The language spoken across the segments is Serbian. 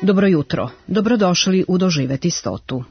Dobro jutro, dobrodošli u Doživeti 100.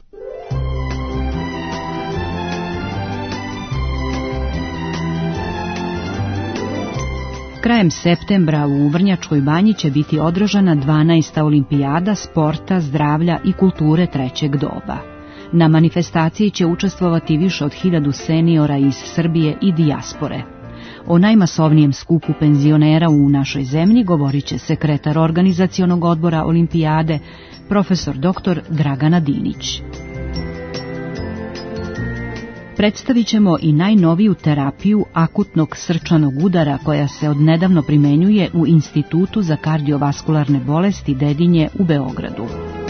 Krajem septembra u Vrnjačkoj Banji će biti održana 12. olimpijada sporta, zdravlja i kulture trećeg doba. Na manifestaciji će učestvovati više od 1000 seniora iz Srbije i dijaspore. O najmasovnijem skupu penzionera u našoj zemlji govorit će sekretar organizacionog odbora olimpijade, profesor dr. Dragana Dinić. Predstavit ćemo i najnoviju terapiju akutnog srčanog udara koja se odnedavno primenjuje u Institutu za kardiovaskularne bolesti Dedinje u Beogradu.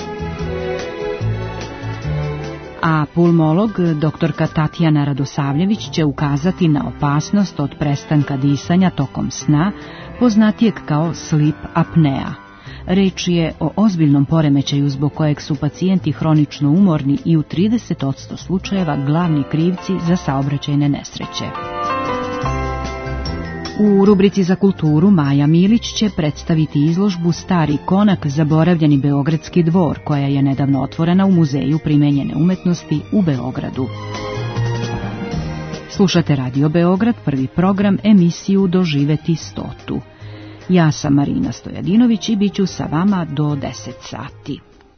A pulmolog doktorka Tatjana Radosavljević će ukazati na opasnost od prestanka disanja tokom sna, poznatijeg kao sleep apnea. Reč je o ozbiljnom poremećaju zbog kojeg su pacijenti hronično umorni i u 30% slučajeva glavni krivci za saobraćajne nesreće. U rubrici za kulturu Maja Milić će predstaviti izložbu Stari konak, zaboravljeni Beogradski dvor, koja je nedavno otvorena u Muzeju primenjene umetnosti u Beogradu. Slušate Radio Beograd, prvi program, emisiju Doživeti 100. Ja sam Marina Stojadinović i bit ću sa vama do 10 sati.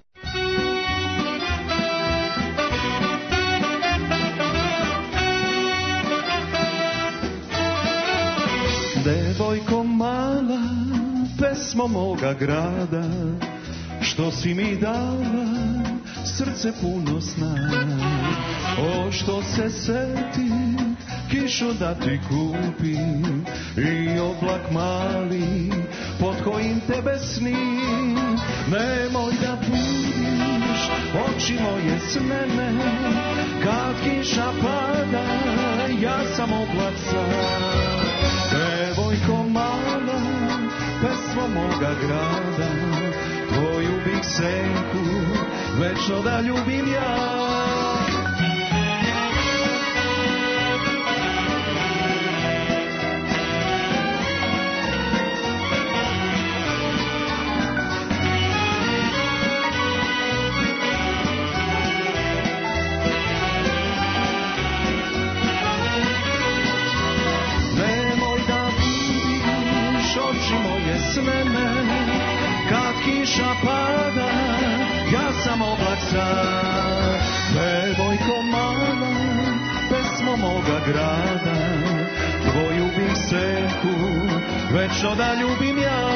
Devojko mala, pesmo moga grada, što si mi dala, srce puno sna. O, što se seti, kišu da ti kupim i oblak mali pod kojim tebe snim. Nemoj da budiš oči moje s mene, kad kiša pada, ja sam oblak sam. Devojko mala, pesmo moga grada, tvoju bih senku večno da ljubim ja. Pada, ja sam oblak sam. Devojko mala, pesmo moga grada, tvoju bih senku večno da ljubim ja.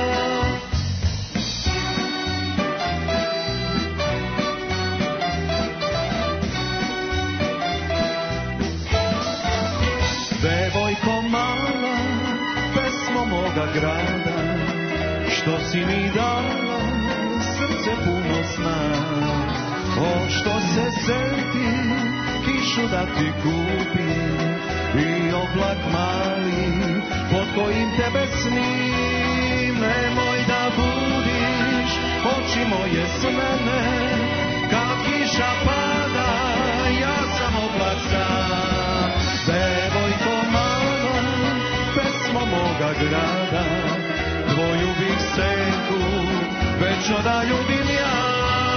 Devojko mala, pesmo moga grada, što si mi dala, srce puno sna. O, što se seti, kišu da ti kupim i oblak mali pod kojim tebe snim. Nemoj da budiš oči moje s mene, kad kiša pada, ja sam oblak sam. Devojko mala, pesmo moga grada, tvoju bih senku večno da ljubim ja.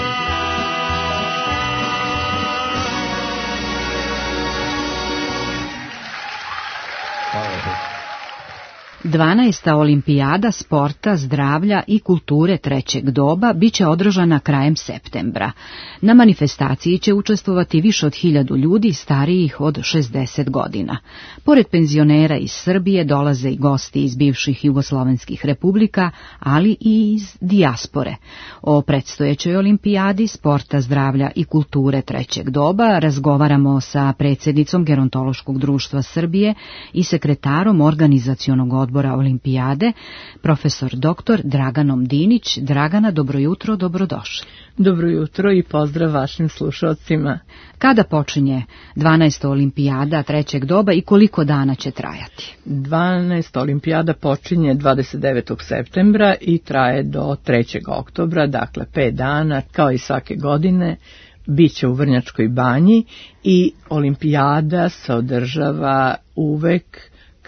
12. olimpijada sporta, zdravlja i kulture trećeg doba biće održana krajem septembra. Na manifestaciji će učestvovati više od 1000 ljudi starijih od 60 godina. Pored penzionera iz Srbije dolaze i gosti iz bivših jugoslovenskih republika, ali i iz dijaspore. O predstojećoj olimpijadi sporta, zdravlja i kulture trećeg doba razgovaramo sa predsjednicom Gerontološkog društva Srbije i sekretarom organizacionog odbora olimpijade, profesor dr. Draganom Dinić. Dragana, dobro jutro, dobrodošli. Dobro jutro i pozdrav vašim slušalcima. Kada počinje 12. olimpijada trećeg doba i koliko dana će trajati? 12. olimpijada počinje 29. septembra i traje do 3. oktobra, dakle 5 dana, kao i svake godine. Biće u Vrnjačkoj Banji i olimpijada se održava uvek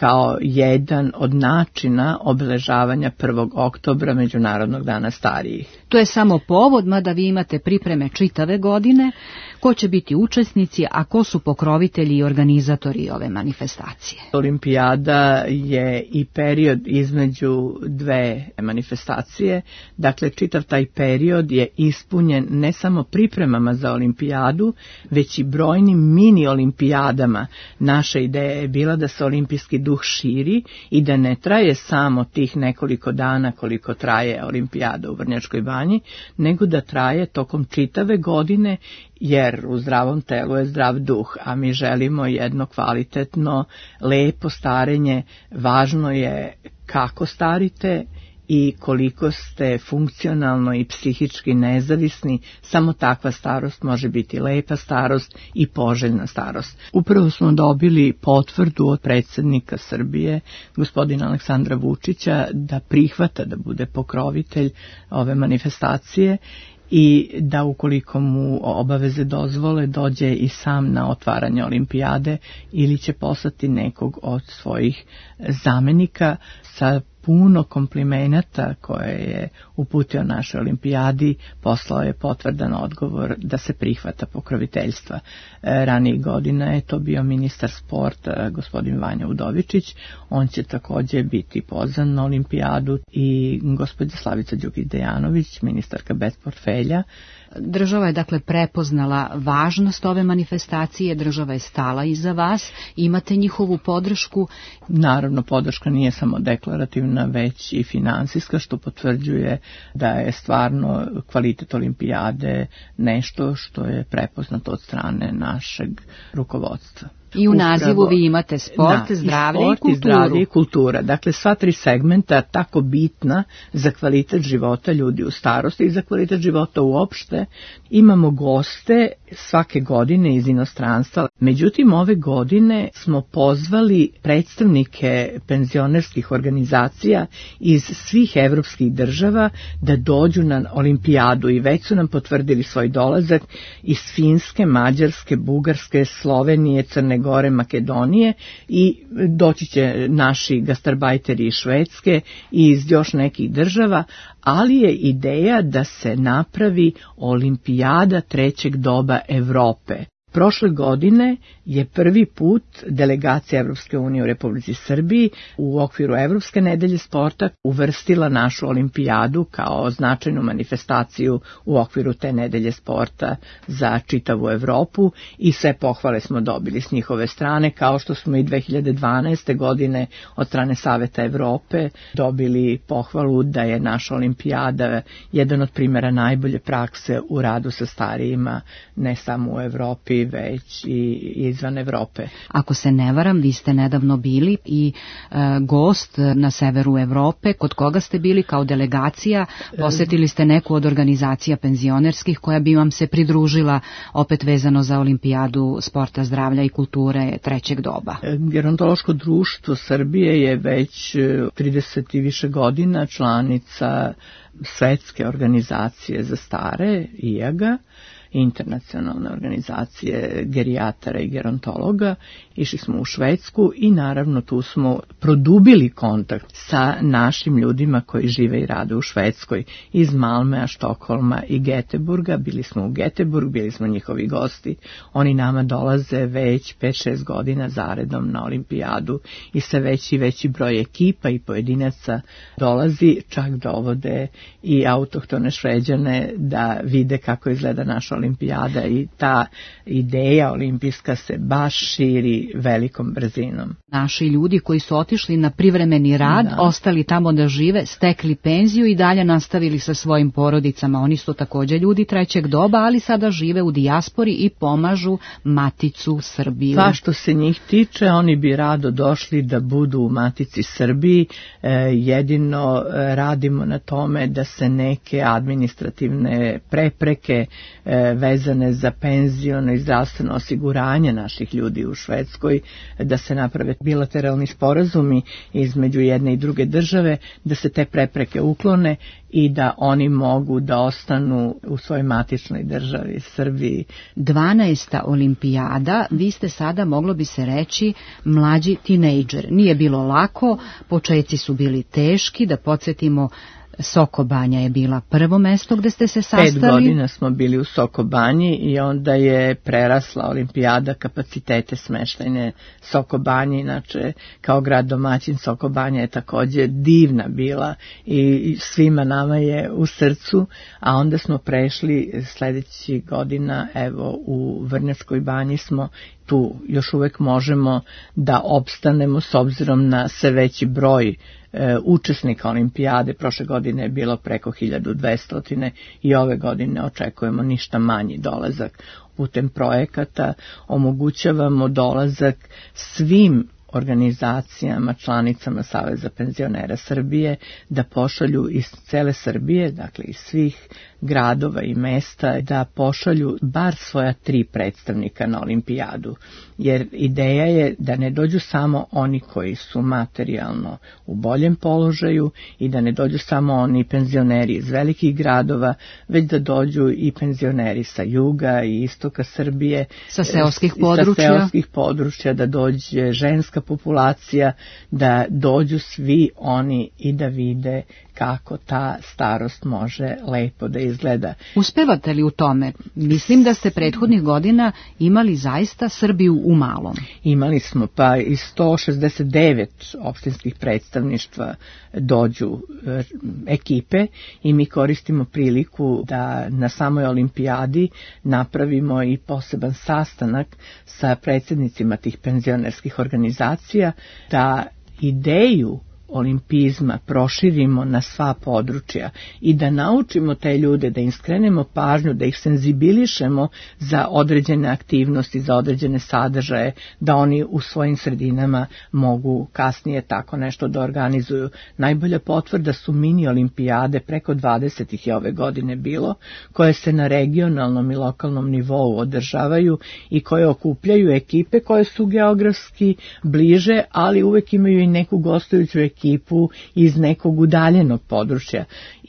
kao jedan od načina obeležavanja 1. oktobra, Međunarodnog dana starijih. To je samo povod, mada vi imate pripreme čitave godine. Ko će biti učesnici, a ko su pokrovitelji i organizatori ove manifestacije? Olimpijada je i period između dve manifestacije, dakle čitav taj period je ispunjen ne samo pripremama za olimpijadu, već i brojnim mini olimpijadama. Naša ideja je bila da se olimpijski duh širi i da ne traje samo tih nekoliko dana koliko traje olimpijada u Vrnjačkoj Banji, nego da traje tokom čitave godine, jer u zdravom telu je zdrav duh, a mi želimo jedno kvalitetno, lepo starenje. Važno je kako starite i koliko ste funkcionalno i psihički nezavisni. Samo takva starost može biti lepa starost i poželjna starost. Upravo smo dobili potvrdu od predsjednika Srbije, gospodina Aleksandra Vučića, da prihvata da bude pokrovitelj ove manifestacije i da ukoliko mu obaveze dozvole dođe i sam na otvaranje olimpijade ili će poslati nekog od svojih zamenika. Sa puno komplimenata koje je uputio našoj olimpijadi, poslao je potvrdan odgovor da se prihvata pokroviteljstva. Ranijih godina je to bio ministar sporta, gospodin Vanja Udovičić. On će također biti pozvan na olimpijadu i gospođa Slavica Đukić-Dejanović, ministarka bez portfelja. Država je dakle prepoznala važnost ove manifestacije, država je stala iza vas, imate njihovu podršku. Naravno, podrška nije samo deklarativna, već i finansijska, što potvrđuje da je stvarno kvalitet olimpijade nešto što je prepoznato od strane našeg rukovodstva. I u nazivu vi imate sport, zdravlje i kulturu. Zdravlje i kultura. Dakle, sva tri segmenta tako bitna za kvalitet života ljudi u starosti i za kvalitet života uopšte. Imamo goste svake godine iz inostranstva. Međutim, ove godine smo pozvali predstavnike penzionerskih organizacija iz svih evropskih država da dođu na olimpijadu i već su nam potvrdili svoj dolazak iz Finske, Mađarske, Bugarske, Slovenije, Crne Gore, Makedonije i doći će naši gastarbajteri iz Švedske i iz još nekih država, ali je ideja da se napravi olimpijada trećeg doba Evrope. Prošle godine je prvi put delegacija Evropske unije u Republici Srbiji u okviru Evropske nedelje sporta uvrstila našu olimpijadu kao značajnu manifestaciju u okviru te nedelje sporta za čitavu Evropu i sve pohvale smo dobili s njihove strane, kao što smo i 2012. godine od strane Saveta Evrope dobili pohvalu da je naša olimpijada jedan od primjera najbolje prakse u radu sa starijima, ne samo u Evropi, već i izvan Evrope. Ako se ne varam, vi ste nedavno bili i gost na severu Evrope. Kod koga ste bili kao delegacija? Posjetili ste neku od organizacija penzionerskih koja bi vam se pridružila opet vezano za olimpijadu sporta, zdravlja i kulture trećeg doba? Gerontološko društvo Srbije je već 30 i više godina članica Svetske organizacije za stare, IAGA, internacionalne organizacije gerijatara i gerontologa. Išli smo u Švedsku i naravno tu smo produbili kontakt sa našim ljudima koji žive i rade u Švedskoj, iz Malmea, Štokholma i Göteborga. Bili smo u Göteborg, bili smo njihovi gosti. Oni nama dolaze već 5-6 godina zaredom na olimpijadu i sve veći i veći broj ekipa i pojedinaca dolazi, čak dovode i autohtone Šveđane da vide kako izgleda naša olimpijada i ta ideja olimpijska se baš širi velikom brzinom. Naši ljudi koji su otišli na privremeni rad, ostali tamo da žive, stekli penziju i dalje nastavili sa svojim porodicama. Oni su također ljudi trećeg doba, ali sada žive u dijaspori i pomažu maticu Srbiju. Pa što se njih tiče, oni bi rado došli da budu u matici Srbiji. Jedino radimo na tome da se neke administrativne prepreke vezane za penziono i zdravstveno osiguranje naših ljudi u Švedskoj, da se naprave bilateralni sporazumi između jedne i druge države, da se te prepreke uklone i da oni mogu da ostanu u svojoj matičnoj državi, Srbiji. 12. olimpijada, vi ste sada, moglo bi se reći, mlađi tinejdžer. Nije bilo lako, početci su bili teški, da podsjetimo, Soko Banja je bila prvo mesto gde ste se sastali. 5 godina smo bili u Soko Banji i onda je prerasla olimpijada kapacitete smeštajne Soko Banje. Inače, kao grad domaćin, Soko Banja je takođe divna bila i svima nama je u srcu, a onda smo prešli sledećih godina, evo u Vrnjačkoj Banji smo, tu još uvek možemo da opstanemo s obzirom na sve veći broj učesnika olimpijade. Prošle godine je bilo preko 1200 i ove godine očekujemo ništa manji dolazak. Putem projekata omogućavamo dolazak svim organizacijama, članicama Saveza penzionera Srbije da pošalju iz cele Srbije, dakle iz svih gradova i mesta, da pošalju bar svoja 3 predstavnika na olimpijadu. Jer ideja je da ne dođu samo oni koji su materijalno u boljem položaju i da ne dođu samo oni penzioneri iz velikih gradova, već da dođu i penzioneri sa juga i istoka Srbije, sa seoskih područja, da dođe ženska populacija, da dođu svi oni i da vide kako ta starost može lepo da izgleda. Uspevate li u tome? Mislim da ste prethodnih godina imali zaista Srbiju u malom. Imali smo, pa i 169 opštinskih predstavništva dođu ekipe i mi koristimo priliku da na samoj olimpijadi napravimo i poseban sastanak sa predsjednicima tih penzionerskih organizacija, da ideju olimpizma proširimo na sva područja i da naučimo te ljude, da im skrenemo pažnju, da ih senzibilišemo za određene aktivnosti, za određene sadržaje, da oni u svojim sredinama mogu kasnije tako nešto da organizuju. Najbolja potvrda su mini olimpijade, preko 20 ih je ove godine bilo, koje se na regionalnom i lokalnom nivou održavaju i koje okupljaju ekipe koje su geografski bliže, ali uvek imaju i neku gostujuću ekipu iz nekog udaljenog područja.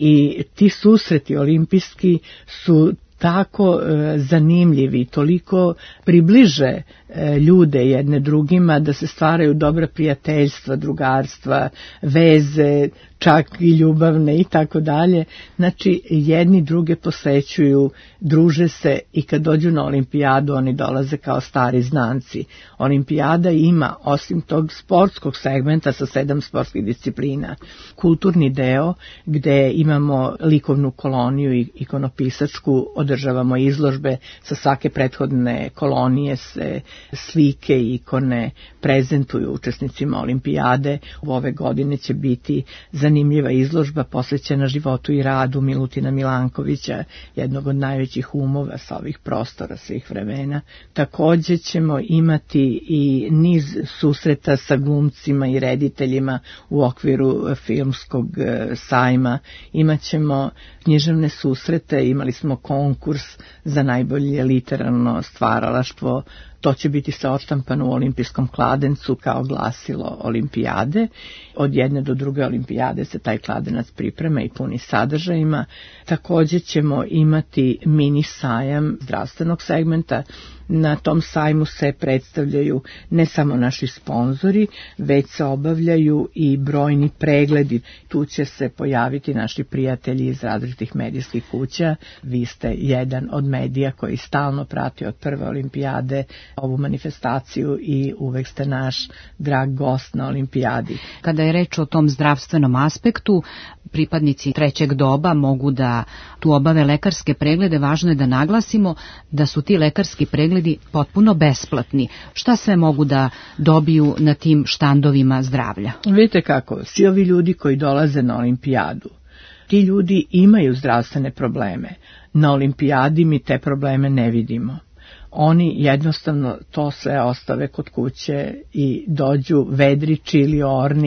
I ti susreti olimpijski su tako zanimljivi, toliko približe ljude jedne drugima da se stvaraju dobra prijateljstva, drugarstva, veze, čak i ljubavne i tako dalje. Znači, jedni druge posećuju, druže se i kad dođu na olimpijadu oni dolaze kao stari znanci. Olimpijada ima, osim tog sportskog segmenta sa 7 sportskih disciplina, kulturni deo gde imamo likovnu koloniju i ikonopisačku, održavamo izložbe, sa svake prethodne kolonije se slike i ikone prezentuju učesnicima olimpijade. U ove godine će biti zanimljiva izložba posvećena životu i radu Milutina Milankovića, jednog od najvećih umova sa ovih prostora svih vremena. Takođe ćemo imati i niz susreta sa glumcima i rediteljima u okviru filmskog sajma. Imaćemo književne susrete, imali smo konkurs za najbolje literarno stvaralaštvo. To će biti se odštampano u olimpijskom kladencu kao glasilo olimpijade. Od jedne do druge olimpijade se taj kladenac priprema i puni sadržajima. Također ćemo imati mini sajam zdravstvenog segmenta. Na tom sajmu se predstavljaju ne samo naši sponzori, već se obavljaju i brojni pregledi. Tu će se pojaviti naši prijatelji iz različitih medijskih kuća. Vi ste jedan od medija koji stalno prati od prve olimpijade ovu manifestaciju i uvek ste naš drag gost na olimpijadi. Kada je reč o tom zdravstvenom aspektu, pripadnici trećeg doba mogu da tu obave lekarske preglede. Važno je da naglasimo da su ti lekarski pregledi potpuno besplatni. Šta sve mogu da dobiju na tim štandovima zdravlja? Vidite kako, svi ovi ljudi koji dolaze na olimpijadu, ti ljudi imaju zdravstvene probleme. Na olimpijadi mi te probleme ne vidimo. Oni jednostavno to sve ostave kod kuće i dođu vedri, čili, orni,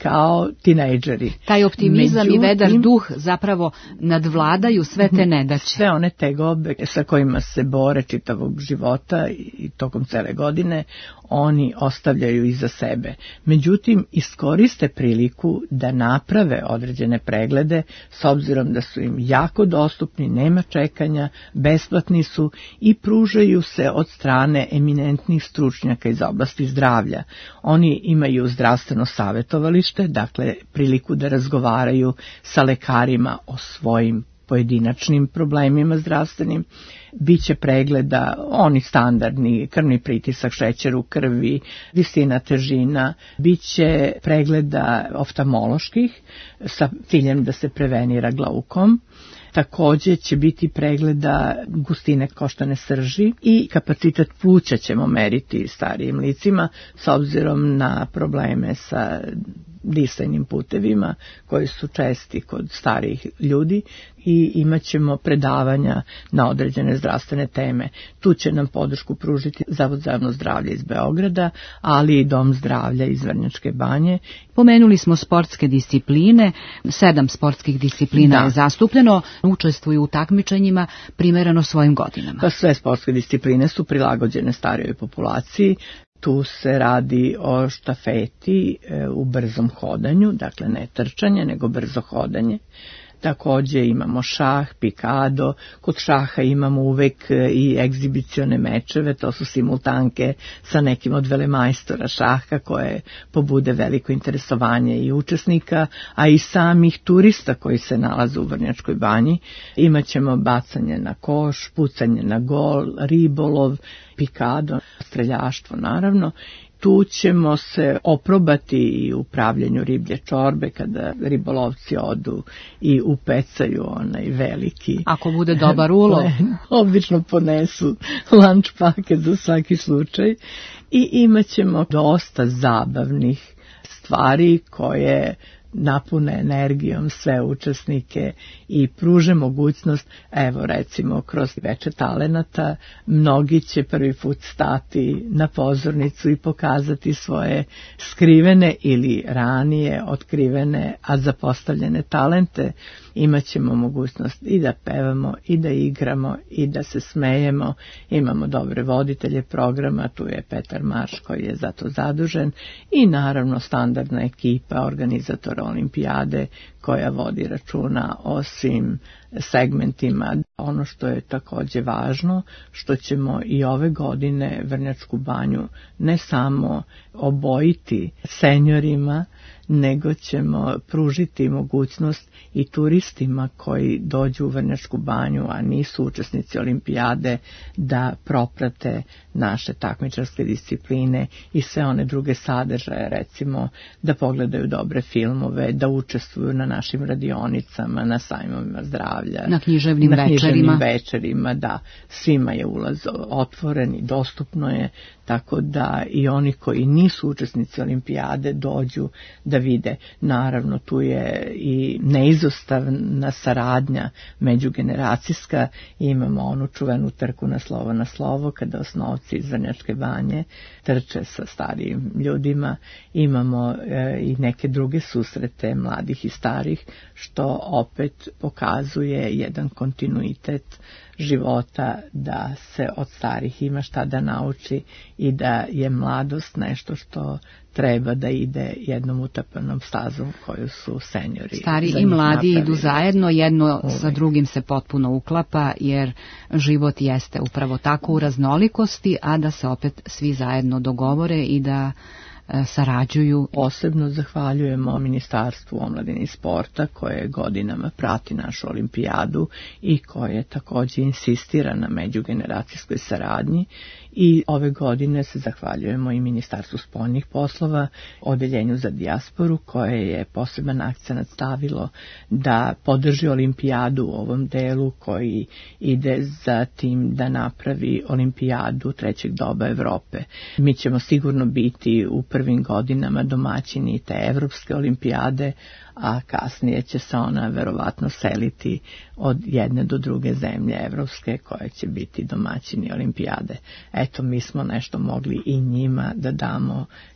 kao tinejdžeri. Taj optimizam i vedar duh zapravo nadvladaju sve te nedaće. Sve one tegobe sa kojima se bore čitavog života i tokom cele godine, oni ostavljaju iza sebe. Međutim, iskoriste priliku da naprave određene preglede, s obzirom da su im jako dostupni, nema čekanja, besplatni su i pružaju se od strane eminentnih stručnjaka iz oblasti zdravlja. Oni imaju zdravstveno savjetovalište, dakle priliku da razgovaraju sa lekarima o svojim pojedinačnim problemima zdravstvenim. Biće pregleda, oni standardni, krvni pritisak, šećer u krvi, visina, težina, biće pregleda oftalmoloških sa ciljem da se prevenira glaukom. Također će biti pregleda gustine koštane srži i kapacitet pluća ćemo meriti starijim licima s obzirom na probleme sa disajnim putevima koji su česti kod starijih ljudi i imat ćemo predavanja na određene zdravstvene teme. Tu će nam podršku pružiti Zavod za javno zdravlje iz Beograda, ali i Dom zdravlja iz Vrnjačke Banje. Pomenuli smo sportske discipline, 7 sportskih disciplina je zastupljeno, učestvuju u takmičenjima primereno svojim godinama. Pa sve sportske discipline su prilagođene starijoj populaciji. Tu se radi o štafeti u brzom hodanju, dakle ne trčanje, nego brzo hodanje. Također imamo šah, pikado, kod šaha imamo uvek i egzibicione mečeve, to su simultanke sa nekim od velemajstora šaha koje pobude veliko interesovanje i učesnika, a i samih turista koji se nalaze u Vrnjačkoj Banji. Imaćemo bacanje na koš, pucanje na gol, ribolov, pikado, streljaštvo naravno. Tu ćemo se oprobati i u pravljenju riblje čorbe kada ribolovci odu i upecaju onaj veliki. Ako bude dobar ulov. Obično ponesu lunch paket za svaki slučaj i imat ćemo dosta zabavnih stvari koje napune energijom sve učesnike i pruže mogućnost, evo recimo kroz Veče talenata, mnogi će prvi put stati na pozornicu i pokazati svoje skrivene ili ranije otkrivene, a zapostavljene talente. Imaćemo mogućnost i da pevamo, i da igramo, i da se smejemo. Imamo dobre voditelje programa, tu je Petar Marš koji je za to zadužen i naravno standardna ekipa organizatora olimpijade koja vodi računa o svim segmentima. Ono što je također važno, što ćemo i ove godine Vrnjačku Banju ne samo obojiti seniorima, nego ćemo pružiti mogućnost i turistima koji dođu u Vrnjačku Banju, a nisu učesnici olimpijade, da proprate naše takmičarske discipline i sve one druge sadržaje, recimo da pogledaju dobre filmove, da učestvuju na našim radionicama, na sajmovima zdravlja, na književnim večerima, da, svima je ulaz otvoren i dostupno je, tako da i oni koji nisu učesnici olimpijade dođu da vide. Naravno, tu je i neizostavna saradnja međugeneracijska. Imamo onu čuvenu trku na slovo, kada osnovci iz Vrnjačke Banje trče sa starijim ljudima. Imamo i neke druge susrete mladih i starih, što opet pokazuje jedan kontinuitet života, da se od starih ima šta da nauči i da je mladost nešto što treba da ide jednom utapanom stazom koju su seniori. Stari i mladi idu zajedno, jedno sa drugim se potpuno uklapa, jer život jeste upravo tako u raznolikosti, a da se opet svi zajedno dogovore i da sarađuju. Posebno zahvaljujemo Ministarstvu omladine i sporta koje godinama prati našu olimpijadu i koje također insistira na međugeneracijskoj saradnji, i ove godine se zahvaljujemo i Ministarstvu spoljnih poslova, Odeljenju za dijasporu, koje je poseban akcenat stavilo da podrži olimpijadu u ovom delu koji ide za tim da napravi olimpijadu trećeg doba Evrope. Mi ćemo sigurno biti u prvim godinama domaćini te evropske olimpijade, a kasnije će se ona verovatno seliti od jedne do druge zemlje evropske koje će biti domaćini olimpijade. Eto, mi smo nešto mogli i njima da damo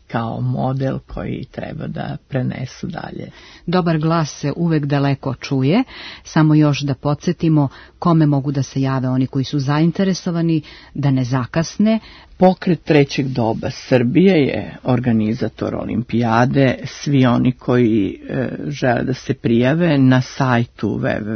kao model koji treba da prenesu dalje. Dobar glas se uvek daleko čuje, samo još da podsjetimo kome mogu da se jave oni koji su zainteresovani, da ne zakasne. Pokret trećeg doba Srbije je organizator olimpijade. Svi oni koji žele da se prijave na sajtu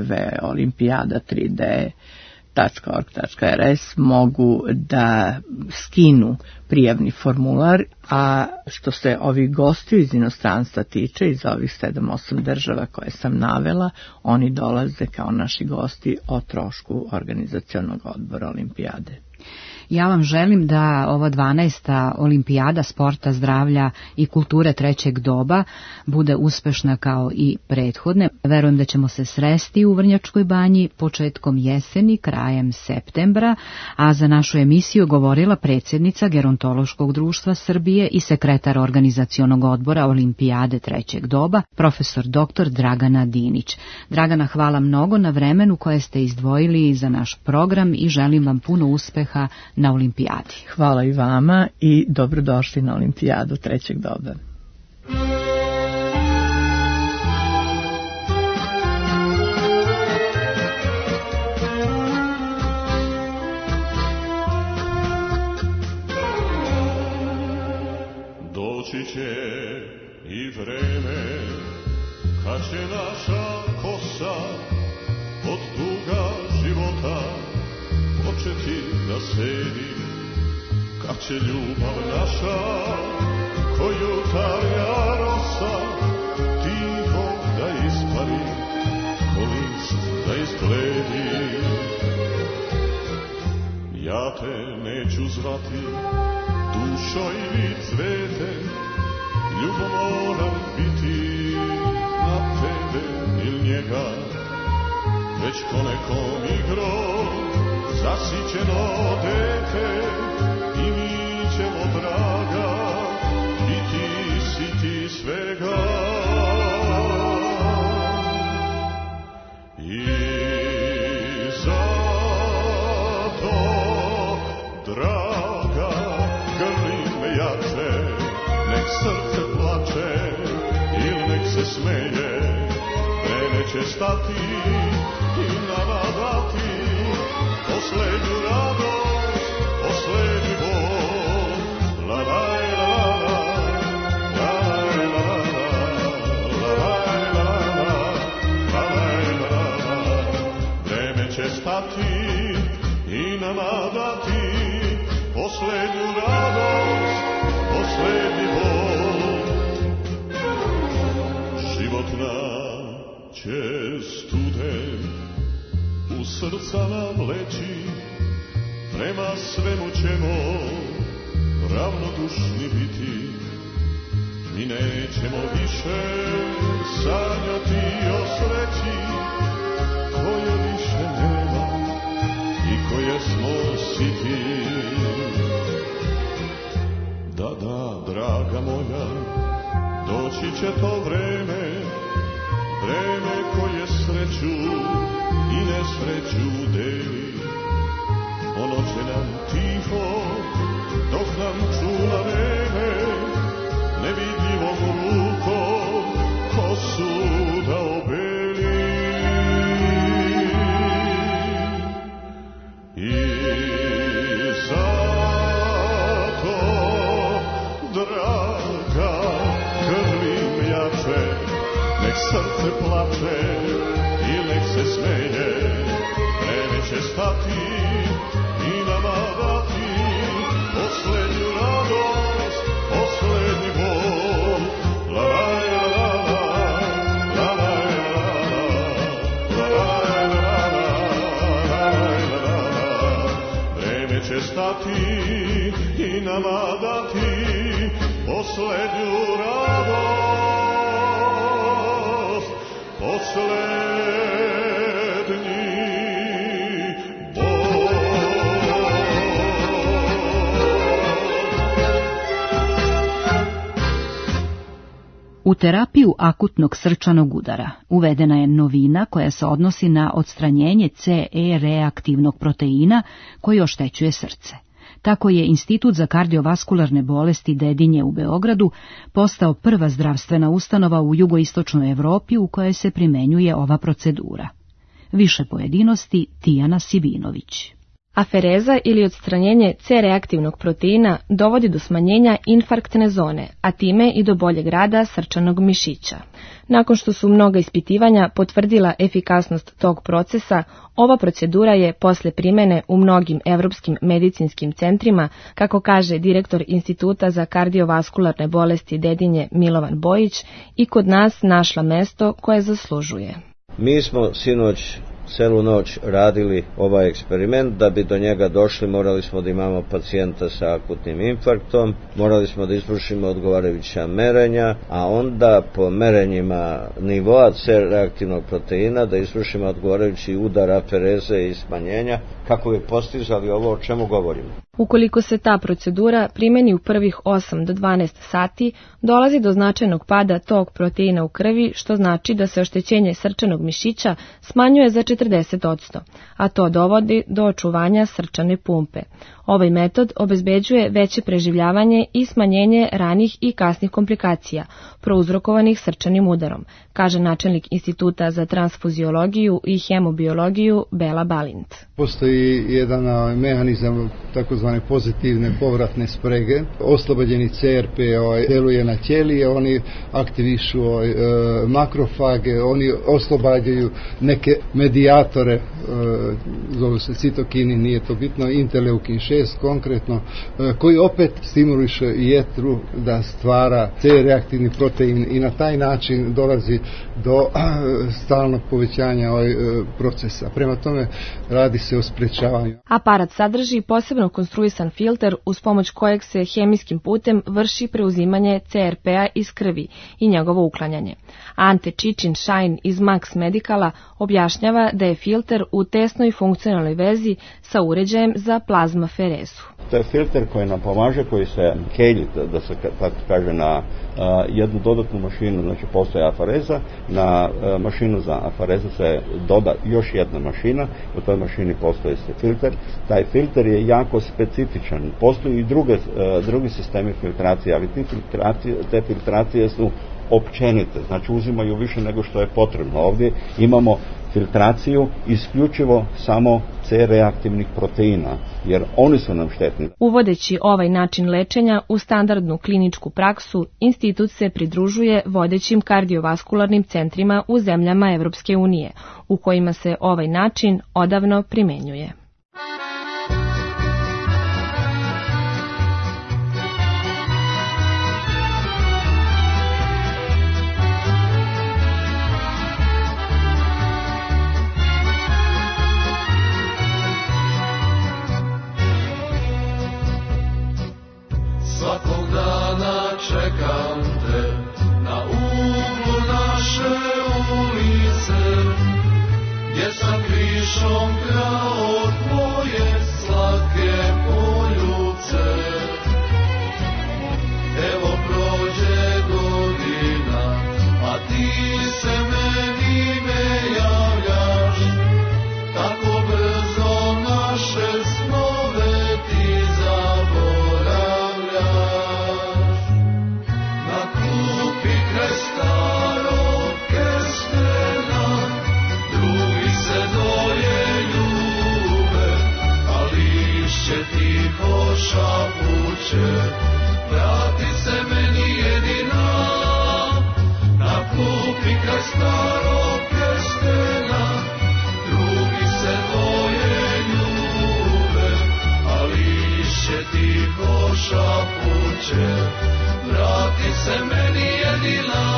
www.olimpijada3d.org.rs mogu da skinu prijavni formular, a što se ovih gostiju iz inostranstva tiče, iz ovih 7-8 država koje sam navela, oni dolaze kao naši gosti o trošku organizacionog odbora olimpijade. Ja vam želim da ova 12. olimpijada sporta, zdravlja i kulture trećeg doba bude uspešna kao i prethodne. Verujem da ćemo se sresti u Vrnjačkoj banji početkom jeseni, krajem septembra, a za našu emisiju govorila predsjednica Gerontološkog društva Srbije i sekretar organizacionog odbora olimpijade trećeg doba, profesor dr. Dragana Dinić. Dragana, hvala mnogo na vremenu koje ste izdvojili za naš program i želim vam puno uspeha na olimpijadi. Hvala i vama i dobrodošli na olimpijadu trećeg doba. Doći će i vreme kad će naša kosa od duga života početi da sedi, kad će ljubav naša koju tarja rosa tiho da ispari, ko list da izbledi. Ja te neću zvati dušo ili cvete, ljubav moram biti na tebe ili njega, već ko nekom igrom zasićeno dete, i mi ćemo, draga, biti siti svega. I zato, draga, grli me jače, nek srce plače ili nek se smeje, vreme će stati i nama dati poslednju radost, poslednji bol. La la la la la la la la. Vreme će stati i nama dati poslednju radost, poslednji bol. Život nam će studen u srca nam leći, prema svemu ćemo ravnodušni biti. Mi nećemo više sanjati o sreći koje više nema i koje smo siti. Da, da, draga moja, doći će to vreme, vreme koje sreću i nesreću deli. Ono će nam tiho, dok nam čula vreme, nevidljivom rukom kosu da obeli. I zato, draga, grlim jače, nek srce plače i nek se smeje, vreme će stati i nama dati poslednju radost, poslednji bol. La la la la la la la la. Vreme će stati i nama dati poslednju radost, poslednji bol. U terapiju akutnog srčanog udara uvedena je novina koja se odnosi na odstranjenje CE reaktivnog proteina koji oštećuje srce. Tako je Institut za kardiovaskularne bolesti Dedinje u Beogradu postao prva zdravstvena ustanova u jugoistočnoj Evropi u kojoj se primenjuje ova procedura. Više pojedinosti Tijana Sibinović. Afereza ili odstranjenje C-reaktivnog proteina dovodi do smanjenja infarktne zone, a time i do boljeg rada srčanog mišića. Nakon što su mnoga ispitivanja potvrdila efikasnost tog procesa, ova procedura je posle primene u mnogim evropskim medicinskim centrima, kako kaže direktor Instituta za kardiovaskularne bolesti Dedinje Milovan Bojić, i kod nas našla mesto koje zaslužuje. Mi smo sinoć celu noć radili ovaj eksperiment. Da bi do njega došli, morali smo da imamo pacijenta sa akutnim infarktom, morali smo da izvršimo odgovarajuća merenja, a onda po merenjima nivoa C-reaktivnog proteina da izvršimo odgovarajući udar afereze i smanjenja, kako bi postizali ovo o čemu govorimo. Ukoliko se ta procedura primeni u prvih 8 do 12 sati, dolazi do značajnog pada tog proteina u krvi, što znači da se oštećenje srčanog mišića smanjuje za 40%, a to dovodi do očuvanja srčane pumpe. Ovaj metod obezbeđuje veće preživljavanje i smanjenje ranih i kasnih komplikacija, prouzrokovanih srčanim udarom, kaže načelnik Instituta za transfuziologiju i hemobiologiju Bela Balint. Postoji jedan mehanizam takozvane pozitivne povratne sprege. Oslobođeni CRP deluje na ćelije, oni aktivišu makrofage, oni oslobađaju neke medijatore, zovu se citokini, nije to bitno, interleukin 6 konkretno, koji opet stimuliše jetru da stvara C-reaktivni protein i na taj način dolazi do stalnog povećanja procesa. Prema tome radi se o sprečavanju. Aparat sadrži posebno konstruisan filter uz pomoć kojeg se hemijskim putem vrši preuzimanje CRP-a iz krvi i njegovo uklanjanje. Ante Čičin-Šajn iz Max Medicala objašnjava da je filter u tesnoj funkcionalnoj vezi sa uređajem za plazmaferezu. To je filter koji nam pomaže, koji se kelji, da se tako kaže, na jednu dodatnu mašinu, znači postoje afareza, na mašinu za afarezu se doda još jedna mašina, u toj mašini postoji se filter. Taj filter je jako specifičan. Postoji i drugi sistemi filtracije, ali te filtracije su općenite, znači uzimaju više nego što je potrebno. Ovdje imamo filtraciju isključivo samo C-reaktivnih proteina, jer oni su nam štetni. Uvodeći ovaj način lečenja u standardnu kliničku praksu, institut se pridružuje vodećim kardiovaskularnim centrima u zemljama Evropske unije, u kojima se ovaj način odavno primenjuje. Svakog dana čekam te na uglu naše ulice, gdje sam krišom krao tvoje slatke poljuce. Evo prođe godina, a ti se meni ne javljaš, tako brzo naše snove ti zaboravljaš. Na klupi kraj starog krštena drugi se dvoje ljube, a lišće tiho šapuće, vrati se meni jedina. Na klupi kraj starog krštena drugi se dvoje ljube, a lišće tiho šapuće, vrati se meni jedina.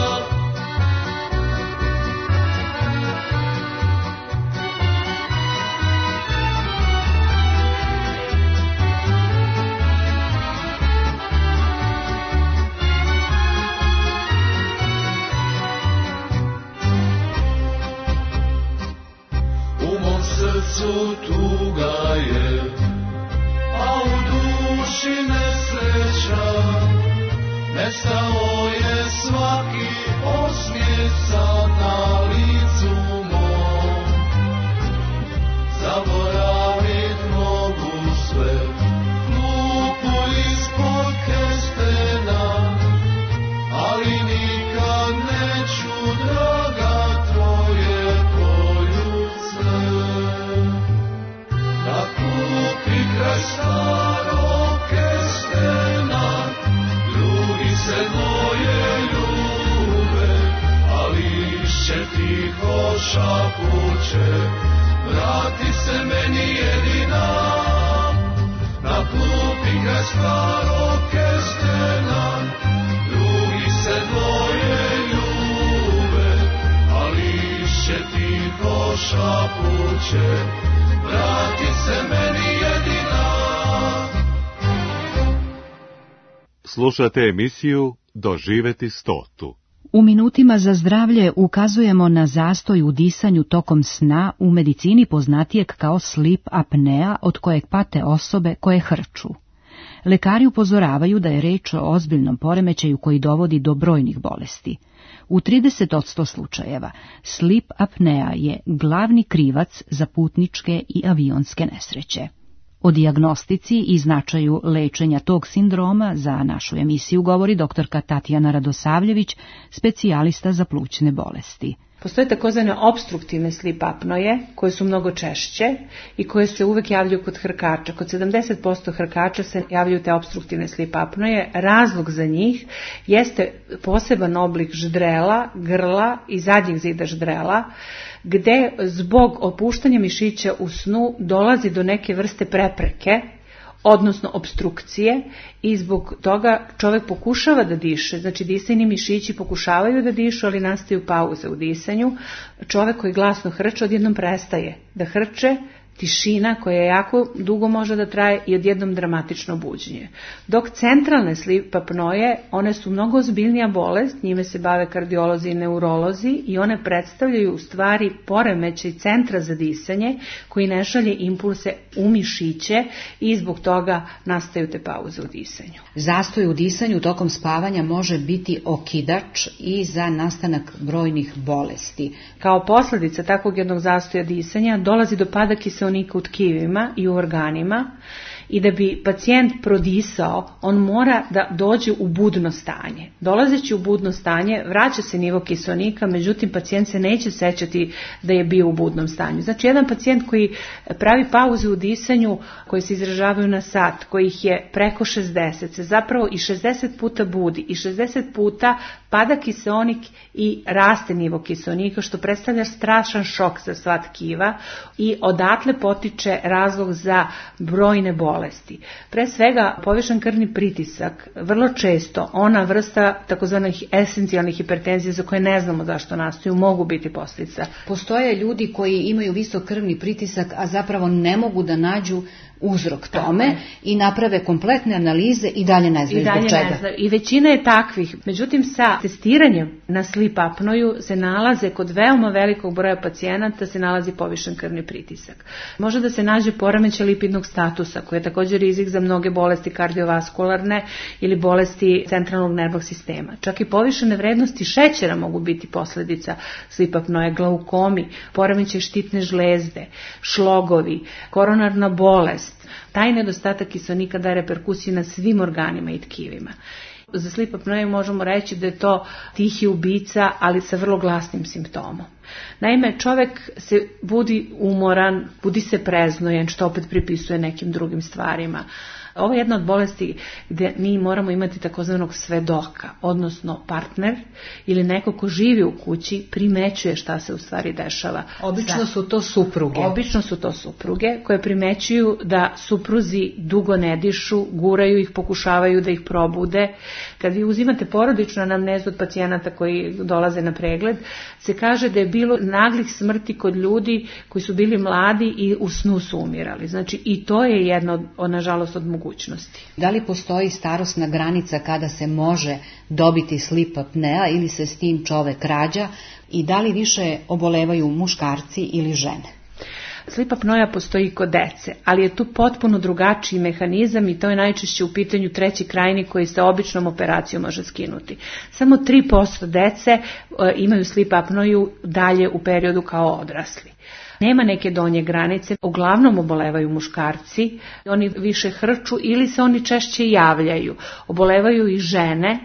U mom srcu tuga je, a u duši nesreća. Nestao je svaki osmijeh sad na licu mom. Zaboravit mogu sve, šapuće, vrati se meni jedina, na klupi kraj starog kestena, drugi se dvoje ljube, a lišće tiho šapuće, vrati se meni jedina. Slušate emisiju Doživeti stotu. U minutima za zdravlje ukazujemo na zastoj u disanju tokom sna, u medicini poznatijeg kao sleep apnea, od kojeg pate osobe koje hrču. Lekari upozoravaju da je reč o ozbiljnom poremećaju koji dovodi do brojnih bolesti. U 30% slučajeva sleep apnea je glavni krivac za putničke i avionske nesreće. O dijagnostici i značaju lečenja tog sindroma za našu emisiju govori doktorka Tatjana Radosavljević, specijalista za plućne bolesti. Postoje takozvane opstruktivne sleep apnoje, koje su mnogo češće i koje se uvek javljaju kod hrkača. Kod 70% hrkača se javljaju te opstruktivne sleep apnoje. Razlog za njih jeste poseban oblik ždrela, grla i zadnjeg zida ždrela, gde zbog opuštanja mišića u snu dolazi do neke vrste prepreke, odnosno opstrukcije, i zbog toga čovjek pokušava da diše, znači disajni mišići pokušavaju da dišu, ali nastaju pauze u disanju. Čovjek koji glasno hrče odjednom prestaje da hrče, tišina koja jako dugo može da traje i odjednom dramatično buđenje. Dok centralne sleep apnoje, one su mnogo ozbiljnija bolest, njime se bave kardiolozi i neurolozi i one predstavljaju u stvari poremećaj centra za disanje koji ne šalje impulse u mišiće i zbog toga nastaju te pauze u disanju. Zastoj u disanju tokom spavanja može biti okidač i za nastanak brojnih bolesti. Kao posljedica takvog jednog zastoja disanja dolazi do pada kiseonika u tkivima i u organima i da bi pacijent prodisao, on mora da dođe u budno stanje. Dolazeći u budno stanje, vraća se nivo kiseonika, međutim pacijent se neće sećati da je bio u budnom stanju. Znači, jedan pacijent koji pravi pauze u disanju, koji se izražavaju na sat, kojih je preko 60, se zapravo i 60 puta budi i 60 puta pada kiseonik i raste nivo kiseonika, što predstavlja strašan šok za sva tkiva i odatle potiče razlog za brojne bolesti. Pre svega, povišen krvni pritisak, vrlo često ona vrsta takozvanih esencijalnih hipertenzija za koje ne znamo zašto nastaju, mogu biti posljedica. Postoje ljudi koji imaju visok krvni pritisak, a zapravo ne mogu da nađu uzrok tome i naprave kompletne analize i dalje ne znaju zbog čega. I većina je takvih. Međutim, sa testiranjem na sleep apnoju se nalaze kod veoma velikog broja pacijenata se nalazi povišen krvni pritisak. Može da se nađe poremećaj lipidnog statusa, koji je također rizik za mnoge bolesti kardiovaskularne ili bolesti centralnog nervnog sistema. Čak i povišene vrednosti šećera mogu biti posljedica sleep apnoje, glaukomi, poremećaj štitne žlezde, šlogovi, koronarna bolest. Taj nedostatak kiseonika daje reperkusije na svim organima i tkivima. Za sleep apnoju možemo reći da je to tihi ubica, ali sa vrlo glasnim simptomom. Naime, čovjek se budi umoran, budi se preznojen, što opet pripisuje nekim drugim stvarima. Ovo je jedna od bolesti gdje mi moramo imati takozvanog svedoka, odnosno partner ili neko ko živi u kući primećuje šta se u stvari dešava. Obično su to supruge. Obično su to supruge koje primećuju da supruzi dugo ne dišu, guraju ih, pokušavaju da ih probude. Kad vi uzimate porodičnu anamnezu od pacijenata koji dolaze na pregled, se kaže da je bilo naglih smrti kod ljudi koji su bili mladi i u snu su umirali. Znači i to je jedno od nažalost od mogućnosti. Da li postoji starosna granica kada se može dobiti sleep apnea ili se s tim čovek rađa i da li više obolevaju muškarci ili žene? Sleep apnoja postoji kod dece, ali je tu potpuno drugačiji mehanizam i to je najčešće u pitanju treći krajnik koji se običnom operacijom može skinuti. Samo 3% dece imaju sleep apnoju dalje u periodu kao odrasli. Nema neke donje granice, uglavnom obolevaju muškarci, oni više hrču ili se oni češće javljaju. Obolevaju i žene,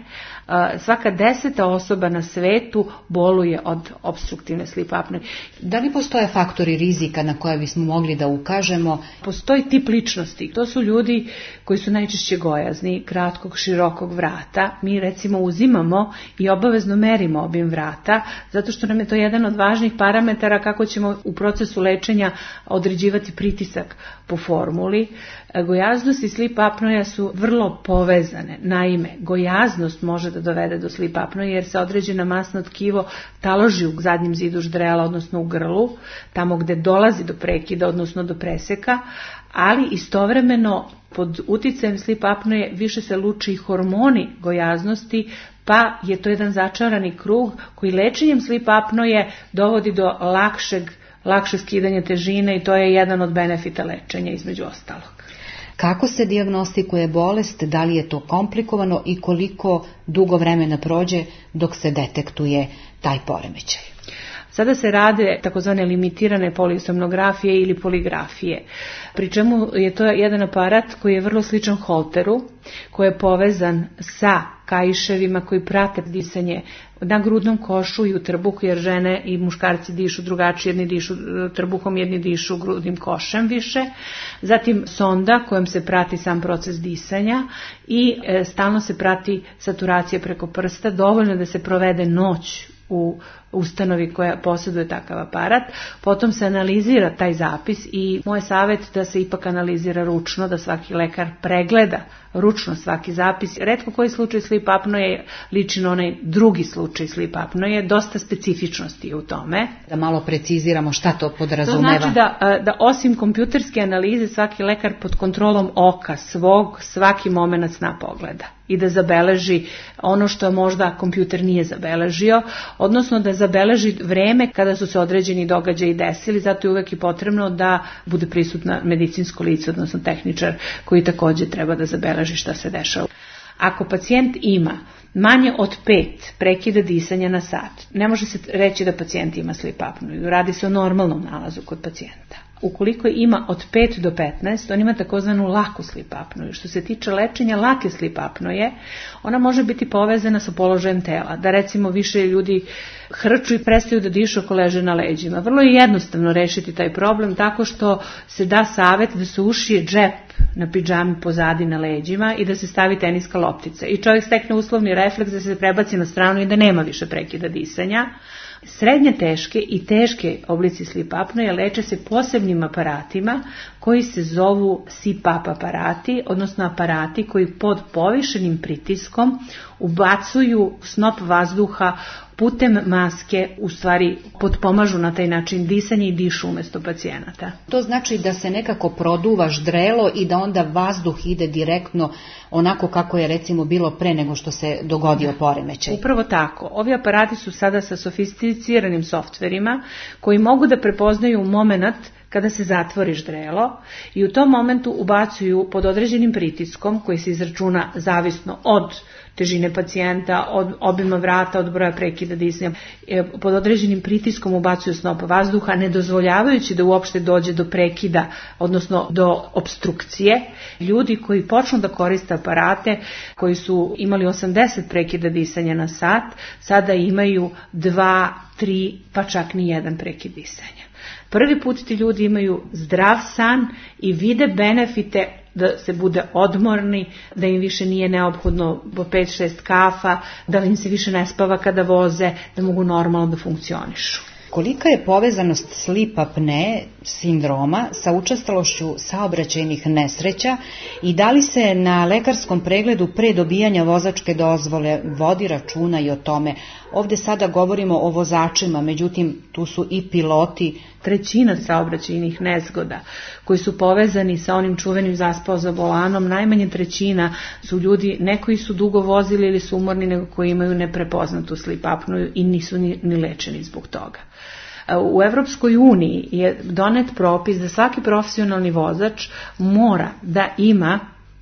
Svaka 10. osoba na svetu boluje od opstruktivne sleep apnoe. Da li postoje faktori rizika na koje bismo mogli da ukažemo? Postoji tip ličnosti. To su ljudi koji su najčešće gojazni, kratkog, širokog vrata. Mi recimo uzimamo i obavezno merimo obim vrata, zato što nam je to jedan od važnih parametara kako ćemo u procesu lečenja određivati pritisak po formuli. Gojaznost i sleep apnoea su vrlo povezane. Naime, gojaznost može da dovede do sleep apnoe jer se određena masno tkivo taloži u zadnjem zidu ždrela, odnosno u grlu, tamo gde dolazi do prekida, odnosno do preseka, ali istovremeno pod uticajem sleep apnoe više se luči hormoni gojaznosti, pa je to jedan začarani krug koji lečenjem sleep apnoe dovodi do lakše skidanje težine i to je jedan od benefita lečenja između ostalog. Kako se dijagnostikuje bolest, da li je to komplikovano i koliko dugo vremena prođe dok se detektuje taj poremećaj? Sada se rade takozvane limitirane polisomnografije ili poligrafije, pri čemu je to jedan aparat koji je vrlo sličan holteru, koji je povezan sa kaiševima koji prate disanje na grudnom košu i u trbuhu, jer žene i muškarci dišu drugačije, jedni dišu trbuhom, jedni dišu grudnim košem više. Zatim sonda kojom se prati sam proces disanja i stalno se prati saturacija preko prsta, dovoljno da se provede noć u ustanovi koja posjeduje takav aparat, potom se analizira taj zapis i moj savjet da se ipak analizira ručno, da svaki lekar pregleda ručno svaki zapis. Retko koji slučaj sleep apnoe liči na onaj drugi slučaj sleep apnoe, dosta specifičnosti je u tome. Da malo preciziramo šta to podrazumeva. To znači da osim kompjuterske analize svaki lekar pod kontrolom oka svaki moment sna pogleda i da zabeleži ono što možda kompjuter nije zabeležio, odnosno da zabeleži vreme kada su se određeni događaji desili, zato je uvek i potrebno da bude prisutna medicinsko lice, odnosno tehničar koji također treba da zabeleži šta se dešava. Ako pacijent ima manje od 5 prekida disanja na sat, ne može se reći da pacijent ima sleep apnoe, radi se o normalnom nalazu kod pacijenta. Ukoliko ima od 5 do 15, on ima takozvanu laku sleep apnoe. Što se tiče lečenja lake sleep apnoe, ona može biti povezana sa položajem tela. Da recimo više ljudi hrču i prestaju da dišu ako leže na leđima. Vrlo je jednostavno rešiti taj problem tako što se da savjet da se ušije džep na pidžami pozadi na leđima i da se stavi teniska loptica. I čovjek stekne uslovni refleks da se prebaci na stranu i da nema više prekida disanja. Srednje teške i teške oblici sleep apnoe leče se posebnim aparatima koji se zovu CPAP aparati, odnosno aparati koji pod povišenim pritiskom ubacuju snop vazduha putem maske, u stvari potpomažu na taj način disanje i dišu umjesto pacijenata. To znači da se nekako produva ždrelo i da onda vazduh ide direktno onako kako je recimo bilo pre nego što se dogodio poremećaj. Upravo tako. Ovi aparati su sada sa sofisticiranim softverima koji mogu da prepoznaju moment kada se zatvori ždrelo i u tom momentu ubacuju pod određenim pritiskom koji se izračuna zavisno od težine pacijenta, od obima vrata, od broja prekida disanja, pod određenim pritiskom ubacuju snop vazduha, ne dozvoljavajući da uopšte dođe do prekida, odnosno do opstrukcije. Ljudi koji počnu da koriste aparate, koji su imali 80 prekida disanja na sat, sada imaju 2, 3, pa čak ni 1 prekid disanja. Prvi put ti ljudi imaju zdrav san i vide benefite da se bude odmorni, da im više nije neophodno po 5-6 kafa, da im se više ne spava kada voze, da mogu normalno da funkcionišu. Kolika je povezanost sleep apnee sindroma sa učestalošću saobraćajnih nesreća i da li se na lekarskom pregledu pre dobijanja vozačke dozvole vodi računa i o tome? Ovdje sada govorimo o vozačima, međutim tu su i piloti. 1/3 saobraćajnih nezgoda koji su povezani sa onim čuvenim zaspao za volanom, najmanje 1/3 su ljudi ne koji su dugo vozili ili su umorni, nego koji imaju neprepoznatu sleep apnoe i nisu ni lečeni zbog toga. U Evropskoj uniji je donet propis da svaki profesionalni vozač mora da ima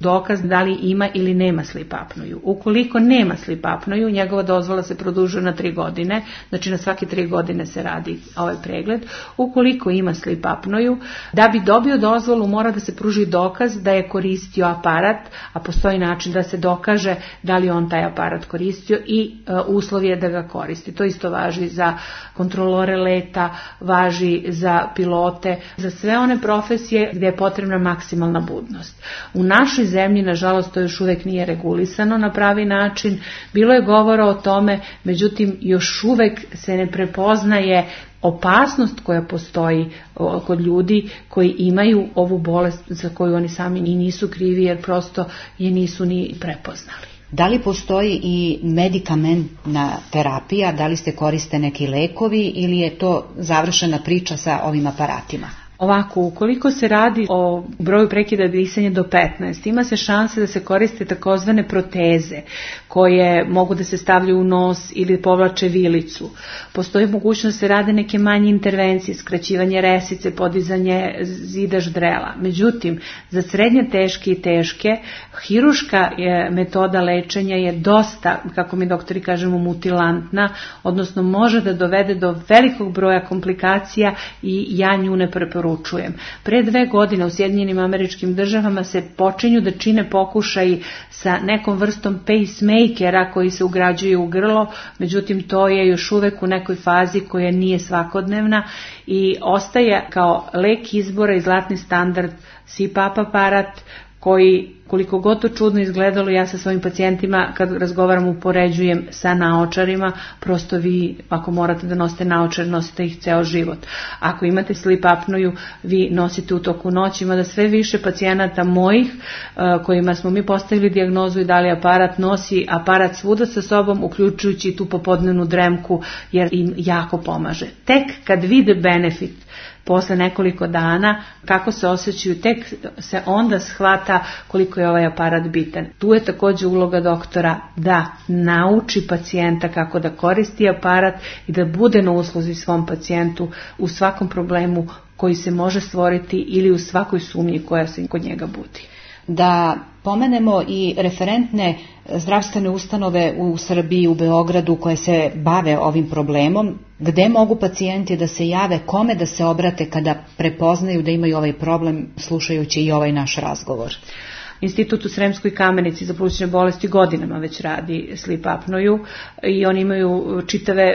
dokaz da li ima ili nema sleep apnoju. Ukoliko nema sleep apnoju, njegova dozvola se produžuje na 3 godine, znači na svake 3 godine se radi ovaj pregled. Ukoliko ima sleep apnoju, da bi dobio dozvolu mora da se pruži dokaz da je koristio aparat, a postoji način da se dokaže da li on taj aparat koristio i uslov je da ga koristi. To isto važi za kontrolore leta, važi za pilote, za sve one profesije gdje je potrebna maksimalna budnost. U našoj zemlji, nažalost, to još uvek nije regulisano na pravi način. Bilo je govora o tome, međutim, još uvek se ne prepoznaje opasnost koja postoji kod ljudi koji imaju ovu bolest za koju oni sami ni nisu krivi jer prosto je nisu ni prepoznali. Da li postoji i medikamentna terapija, da li ste koriste neki lekovi ili je to završena priča sa ovim aparatima? Ovako, ukoliko se radi o broju prekida disanja do 15, ima se šanse da se koriste takozvane proteze koje mogu da se stavljaju u nos ili povlače vilicu. Postoji mogućnost da se rade neke manje intervencije, skraćivanje resice, podizanje zida ždrela. Međutim, za srednje teške i teške, hiruška metoda lečenja je dosta, kako mi doktori kažemo, mutilantna, odnosno može da dovede do velikog broja komplikacija i ja nju ne preporučujem. Pre 2 godine u Sjedinjenim Američkim Državama se počinju da čine pokušaji sa nekom vrstom pacemakera koji se ugrađuje u grlo, međutim to je još uvek u nekoj fazi koja nije svakodnevna i ostaje kao lek izbora i zlatni standard CPAP aparat koji, koliko god to čudno izgledalo, ja sa svojim pacijentima kad razgovaram upoređujem sa naočarima, prosto vi ako morate da nosite naočar, nosite ih ceo život. Ako imate sleep apnoju, vi nosite u toku noći, ima da sve više pacijenata mojih kojima smo mi postavili dijagnozu i dali aparat, nosi aparat svuda sa sobom, uključujući i tu popodnevnu dremku, jer im jako pomaže. Tek kad vide benefit posle nekoliko dana, kako se osjećaju, tek se onda shvata koliko je ovaj aparat bitan. Tu je također uloga doktora da nauči pacijenta kako da koristi aparat i da bude na usluzi svom pacijentu u svakom problemu koji se može stvoriti ili u svakoj sumnji koja se kod njega budi. Da pomenemo i referentne zdravstvene ustanove u Srbiji, u Beogradu koje se bave ovim problemom, gde mogu pacijenti da se jave, kome da se obrate kada prepoznaju da imaju ovaj problem, slušajući i ovaj naš razgovor. Institut u Sremskoj Kamenici za plućne bolesti godinama već radi sleep apnoju i oni imaju čitave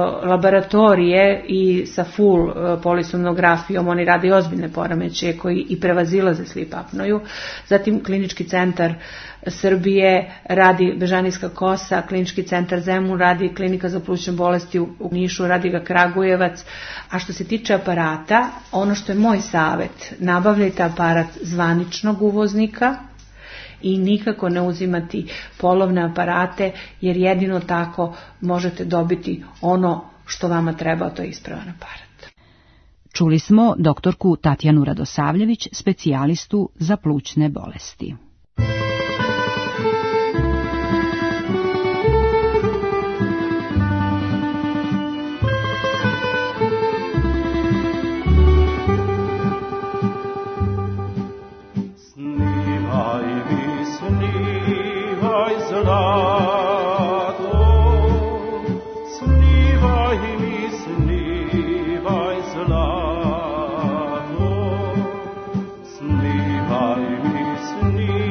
laboratorije i sa full polisomnografijom oni rade ozbiljne poremećaje koji i prevazilaze sleep apnoju. Zatim Klinički centar Srbije radi Bežanijska kosa, Klinički centar Zemun radi Klinika za plućne bolesti u Nišu, radi ga Kragujevac. A što se tiče aparata, ono što je moj savjet, nabavljajte aparat zvaničnog uvoznika i nikako ne uzimati polovne aparate, jer jedino tako možete dobiti ono što vama treba, to je ispravan aparat. Čuli smo doktorku Tatjanu Radosavljević, specijalistu za plućne bolesti. Snivaj mi,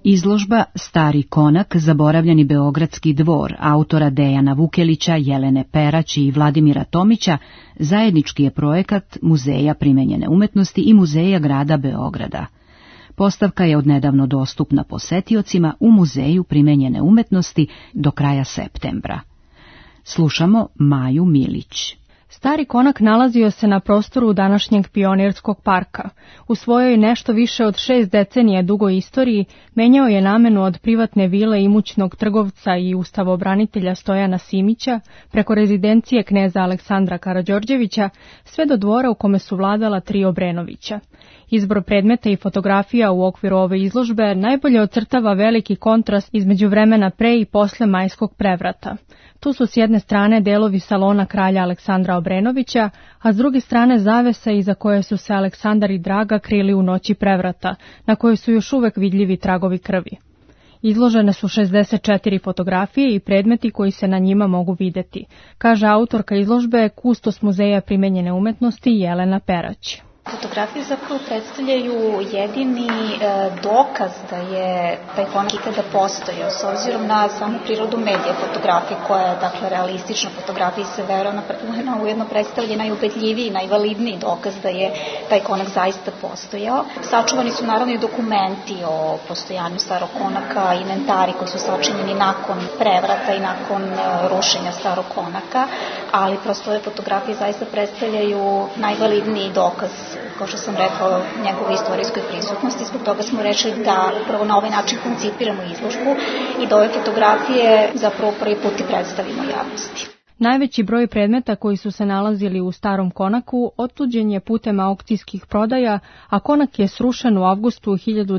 Izložba Stari konak, zaboravljeni beogradski dvor, autora Dejana Vukelića, Jelene Perać i Vladimira Tomića, zajednički je projekat Muzeja primenjene umetnosti i Muzeja grada Beograda. Postavka je odnedavno dostupna posetiocima u Muzeju primenjene umetnosti do kraja septembra. Slušamo Maju Milić. Stari konak nalazio se na prostoru današnjeg Pionirskog parka. U svojoj nešto više od 6 decenija dugoj istoriji menjao je namenu od privatne vile imućnog trgovca i ustavobranitelja Stojana Simića preko rezidencije kneza Aleksandra Karađorđevića sve do dvora u kome su vladala 3 Obrenovića. Izbor predmeta i fotografija u okviru ove izložbe najbolje ocrtava veliki kontrast između vremena pre i posle majskog prevrata. Tu su s jedne strane delovi salona kralja Aleksandra Obrenovića, a s druge strane zavesa iza koje su se Aleksandar i Draga krili u noći prevrata, na kojoj su još uvek vidljivi tragovi krvi. Izložene su 64 fotografije i predmeti koji se na njima mogu videti, kaže autorka izložbe, kustos Muzeja primenjene umetnosti Jelena Perać. Fotografije zapravo predstavljaju jedini dokaz da je taj konak ikada postojao, s obzirom na samu prirodu medija fotografije, koja je dakle realistična fotografija i se veruje ujedno predstavlja najubedljiviji, najvalidniji dokaz da je taj konak zaista postojao. Sačuvani su naravno i dokumenti o postojanju starog konaka, inventari koji su sačinjeni nakon prevrata i nakon rušenja starog konaka, ali prosto ove fotografije zaista predstavljaju najvalidniji dokaz, kao što sam rekla, njegove istorijskoj prisutnosti. Zbog toga smo rešili da upravo na ovaj način koncipiramo izložbu i da ove fotografije zapravo prvi put i predstavimo javnosti. Najveći broj predmeta koji su se nalazili u starom konaku otuđen je putem aukcijskih prodaja, a konak je srušen u avgustu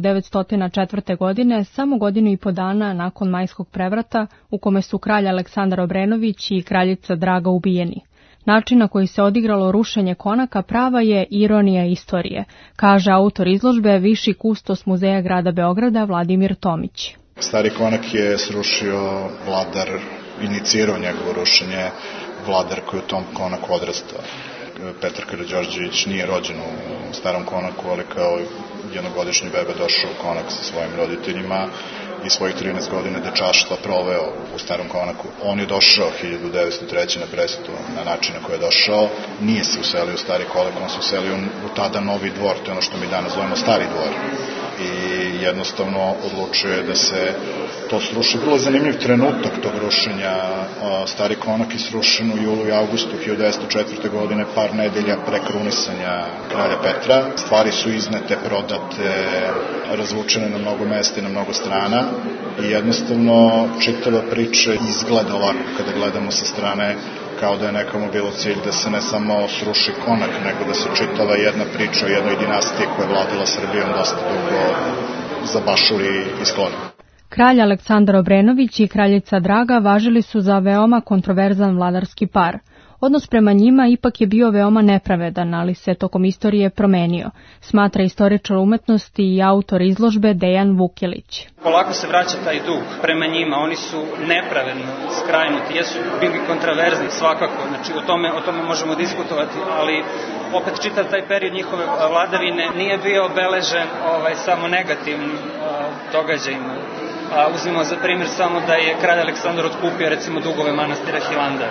1904. godine, samo godinu i po dana nakon majskog prevrata, u kome su kralj Aleksandar Obrenović i kraljica Draga ubijeni. Način na koji se odigralo rušenje konaka prava je ironija istorije, kaže autor izložbe, viši kustos Muzeja grada Beograda Vladimir Tomić. Stari konak je srušio vladar, inicirao njegovo rušenje, vladar koji u tom konaku odrastao. Petar Karađorđević nije rođen u starom konaku, ali kao jednogodišnji bebe došao u konak sa svojim roditeljima i svojih 13 godina dečaštva proveo u starom konaku. On je došao 1903. na presudu na način na koji je došao. Nije se uselio u stari konak, on se uselio u tada novi dvor, to je ono što mi danas zovemo stari dvor. I jednostavno odlučuje da se to sruši. Vrlo zanimljiv trenutak tog rušenja. Stari konak je srušen u julu i avgustu 1904. godine, par nedelja pre krunisanja kralja Petra. Stvari su iznete, prodate, razvučene na mnogo mesta i na mnogo strana i jednostavno čitava priča izgleda ovako kada gledamo sa strane, kao da je nekomu bilo cilj da se ne samo sruši konak, nego da se čitava jedna priča o jednoj dinastiji koja je vladala Srbijom dosta dugo zabašuri i skloni. Kralj Aleksandar Obrenović i kraljica Draga važili su za veoma kontroverzan vladarski par. Odnos prema njima ipak je bio veoma nepravedan, ali se tokom istorije promenio, smatra istoričar umetnosti i autor izložbe Dejan Vukelić. Polako se vraća taj dug prema njima, oni su nepravedno skrajnuti, jesu bili kontroverzni svakako, znači o tome možemo diskutovati, ali opet čitav taj period njihove vladavine nije bio obeležen samo negativnim događajima. Uzmimo za primjer samo da je kralj Aleksandar otkupio recimo dugove manastira Hilandar,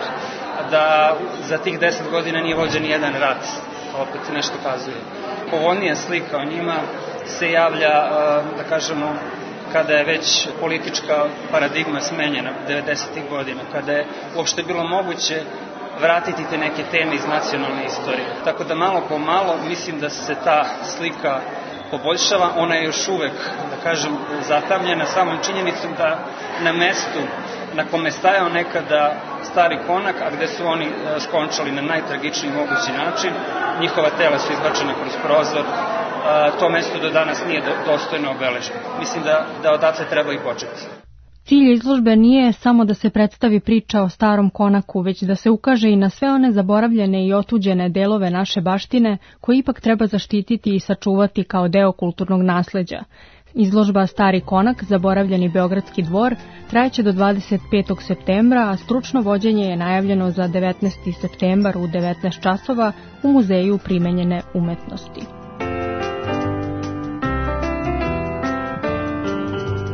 da za tih 10 godina nije vođen jedan rat, opet nešto kazuje. Povoljnija slika o njima se javlja, da kažemo, kada je već politička paradigma smenjena 90. godina, kada je uopšte bilo moguće vratiti te neke teme iz nacionalne istorije. Tako da malo po malo mislim da se ta slika poboljšava, ona je još uvek, da kažem, zatamljena samom činjenicom da na mestu na kome stajao nekada stari konak, a gde su oni skončali na najtragičniji mogući način, njihova tela su izbačena kroz prozor, to mesto do danas nije dostojno obeleženo. Mislim da odatle treba i početi. Cilj izložbe nije samo da se predstavi priča o starom konaku, već da se ukaže i na sve one zaboravljene i otuđene delove naše baštine koje ipak treba zaštititi i sačuvati kao deo kulturnog nasleđa. Izložba Stari konak, zaboravljeni Beogradski dvor, trajeće do 25. septembra, a stručno vođenje je najavljeno za 19. septembar u 19 časova u Muzeju primenjene umetnosti.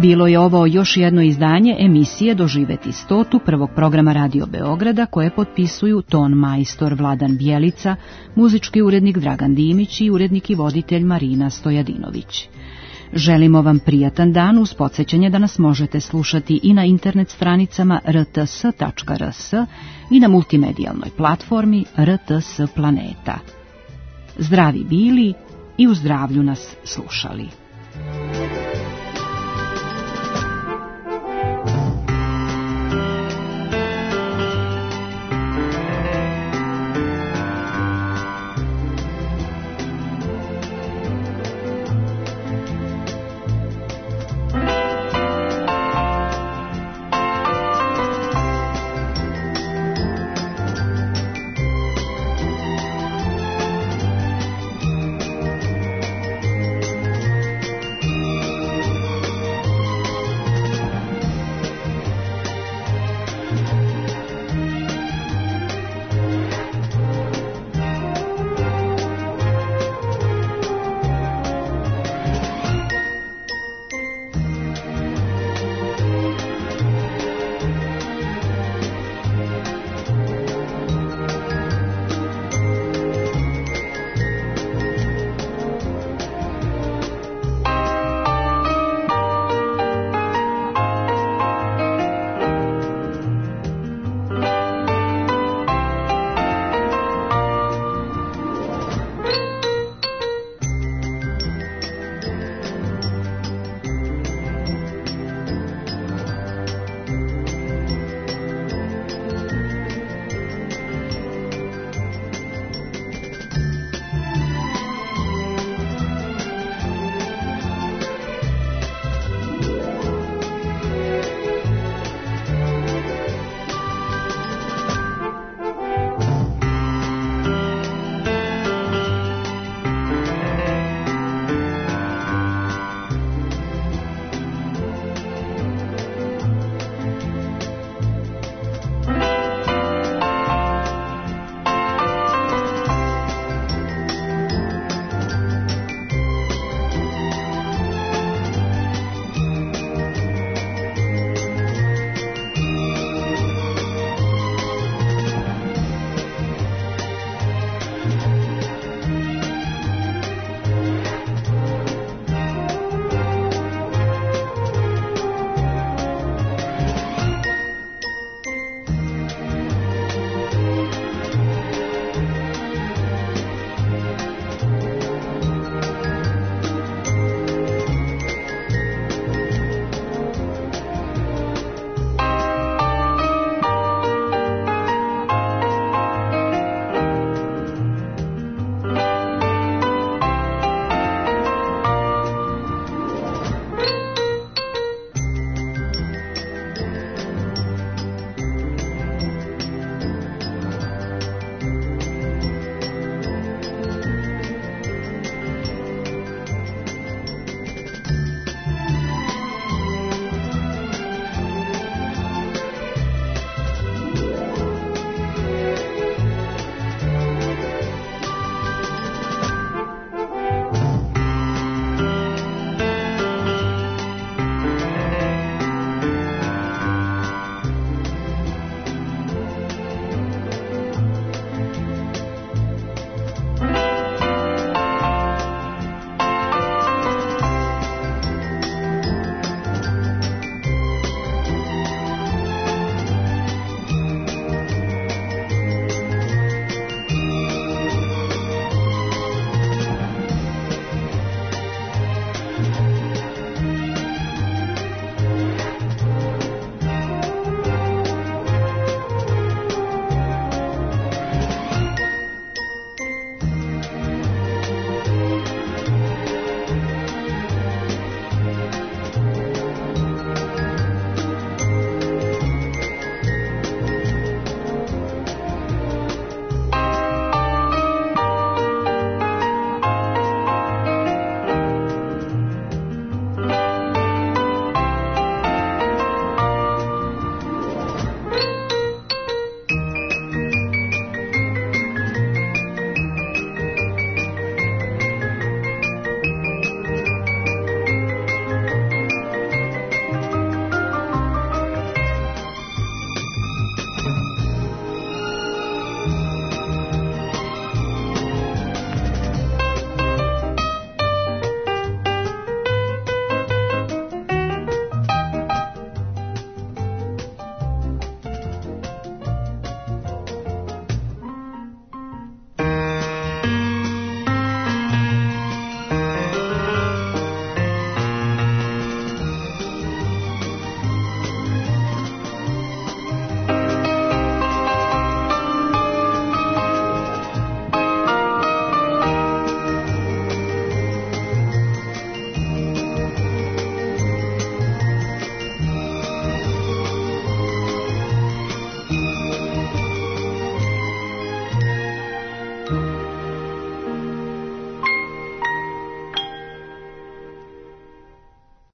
Bilo je ovo još jedno izdanje emisije Doživeti stotu, prvog programa Radio Beograda, koje potpisuju ton majstor Vladan Bjelica, muzički urednik Dragan Dimić i urednik i voditelj Marina Stojadinović. Želimo vam prijatan dan uz podsjećanje da nas možete slušati i na internet stranicama rts.rs i na multimedijalnoj platformi RTS Planeta. Zdravi bili i u zdravlju nas slušali.